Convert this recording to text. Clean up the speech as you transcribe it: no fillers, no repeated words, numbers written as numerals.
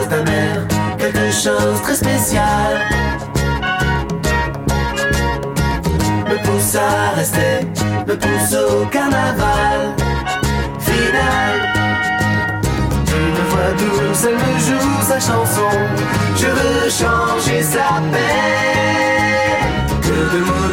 chose d'amer, quelque chose très spécial me pousse à rester, me pousse au carnaval final. Une voix douce, elle me joue sa chanson, je veux changer sa peine. Que de mots